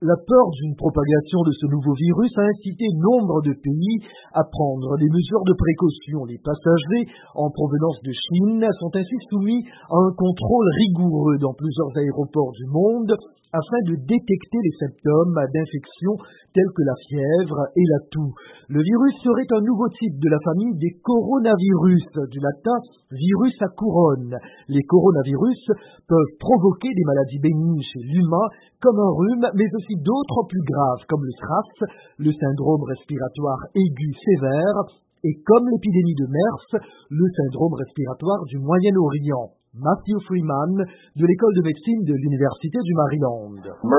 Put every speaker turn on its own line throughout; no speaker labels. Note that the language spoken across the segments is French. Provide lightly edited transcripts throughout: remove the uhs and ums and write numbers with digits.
La peur d'une propagation de ce nouveau virus a incité nombre de pays à prendre des mesures de précaution. Les passagers en provenance de Chine sont ainsi soumis à un contrôle rigoureux dans plusieurs aéroports du monde afin de détecter les symptômes d'infection tels que la fièvre et la toux. Le virus serait un nouveau type de la famille des coronavirus, du latin virus à couronne. Les coronavirus peuvent provoquer des maladies bénignes chez l'humain comme un rhume, mais aussi d'autres plus graves comme le SRAS, le syndrome respiratoire aigu sévère, et comme l'épidémie de MERS, le syndrome respiratoire du Moyen-Orient. Matthew Freeman, de l'école de médecine de l'Université du Maryland.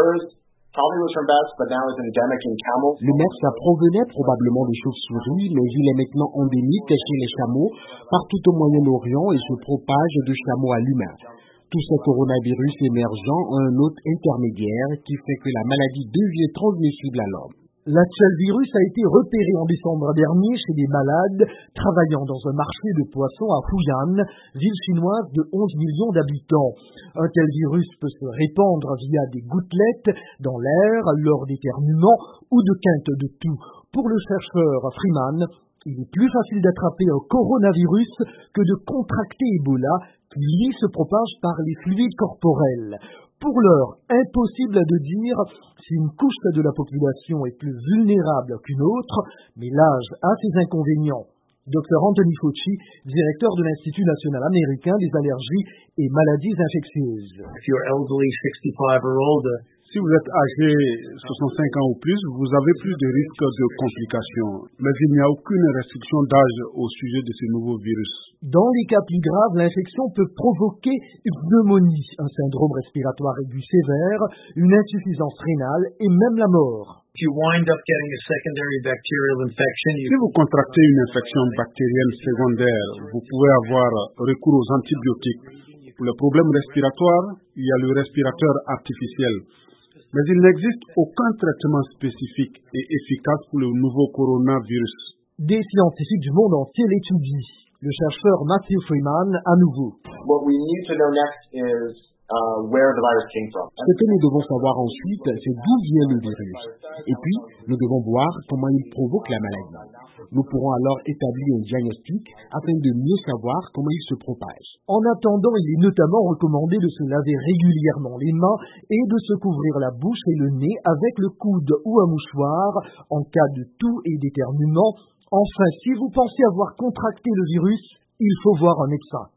Le MERS provenait probablement des chauves-souris, mais il est maintenant endémique chez les chameaux partout au Moyen-Orient et se propage de chameau à l'humain. Tous ces coronavirus émergents ont un hôte intermédiaire qui fait que la maladie devient transmissible à l'homme.
L'actuel virus a été repéré en décembre dernier chez des malades travaillant dans un marché de poissons à Fujian, ville chinoise de 11 millions d'habitants. Un tel virus peut se répandre via des gouttelettes dans l'air, lors d'éternuements ou de quintes de toux. Pour le chercheur Freeman, il est plus facile d'attraper un coronavirus que de contracter Ebola, qui lui se propage par les fluides corporels. Pour l'heure, impossible de dire si une couche de la population est plus vulnérable qu'une autre, mais l'âge a ses inconvénients. Dr Anthony Fauci, directeur de l'Institut national américain des allergies et maladies infectieuses.
Si vous êtes âgé 65 ans ou plus, vous avez plus de risques de complications. Mais il n'y a aucune restriction d'âge au sujet de ce nouveau virus.
Dans les cas plus graves, l'infection peut provoquer une pneumonie, un syndrome respiratoire aigu sévère, une insuffisance rénale et même la mort.
Si vous contractez une infection bactérienne secondaire, vous pouvez avoir recours aux antibiotiques. Pour le problème respiratoire, il y a le respirateur artificiel. Mais il n'existe aucun traitement spécifique et efficace pour le nouveau coronavirus.
Des scientifiques du monde entier l'étudient. Le chercheur Matthew Freeman, à nouveau.
Ce que nous devons savoir ensuite, c'est d'où vient le virus. Et puis, nous devons voir comment il provoque la maladie. Nous pourrons alors établir un diagnostic afin de mieux savoir comment il se propage.
En attendant, il est notamment recommandé de se laver régulièrement les mains et de se couvrir la bouche et le nez avec le coude ou un mouchoir en cas de toux et d'éternuement. Enfin, si vous pensez avoir contracté le virus, il faut voir un médecin.